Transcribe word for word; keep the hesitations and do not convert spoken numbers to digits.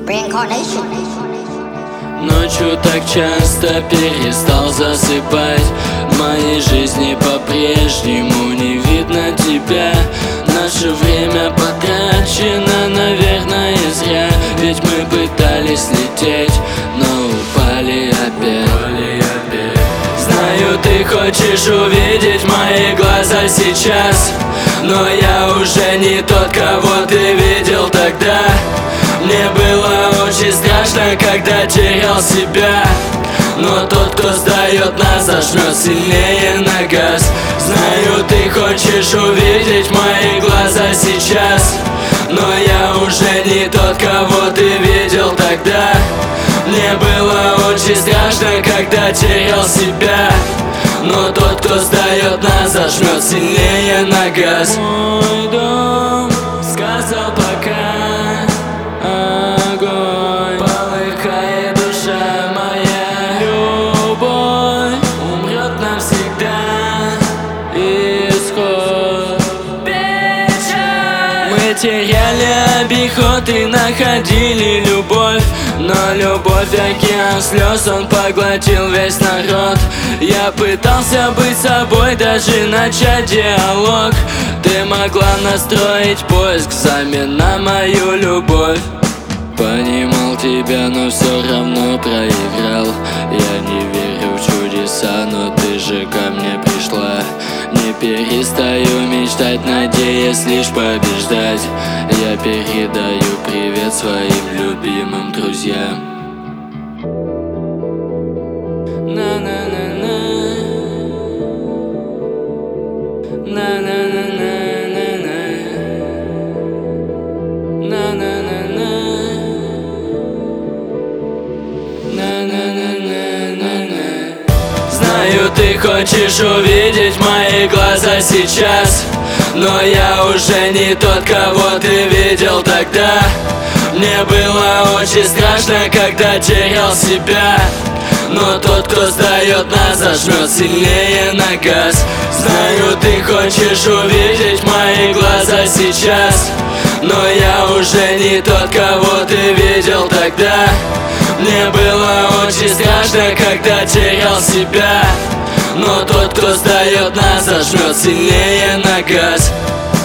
Ночью так часто перестал засыпать. В моей жизни по-прежнему не видно тебя. Наше время потрачено, наверное, зря. Ведь мы пытались лететь, но упали опять. Знаю, ты хочешь увидеть мои глаза сейчас, но я уже не тот, кого ты видел тогда. Мне было очень страшно, когда терял себя, но тот, кто сдает нас, зажмет сильнее на газ. Знаю, ты хочешь увидеть мои глаза сейчас, но я уже не тот, кого ты видел тогда. Мне было очень страшно, когда терял себя, но тот, кто сдает нас, зажмет сильнее на газ. Мой дом сказал пока. Огонь, полыхает душа моя. Любовь умрет навсегда. Исход, печаль. Мы теряли обиход и находили любовь, но любовь океан слез, он поглотил весь народ. Я пытался быть собой, даже начать диалог. Ты могла настроить поиск взамен на мою любовь. Понимал тебя, но все равно проиграл. Я не верю в чудеса, но ты же ко мне пришла. Не перестаю мечтать, надеясь лишь побеждать. Я передаю привет своим любимым друзьям. На-на-на-на, на-на-на-на-на-на, на-на-на-на, на-на-на-на-на-на. Знаю, ты хочешь увидеть мои глаза сейчас, но я уже не тот, кого ты видел тогда. Мне было очень страшно, когда терял себя, но тот, кто сдает нас, зажмет сильнее на газ. Знаю, ты хочешь увидеть мои глаза сейчас, но я уже не тот, кого ты видел тогда. Мне было очень страшно, когда терял себя, но тот, кто сдает нас, зажмет сильнее на газ.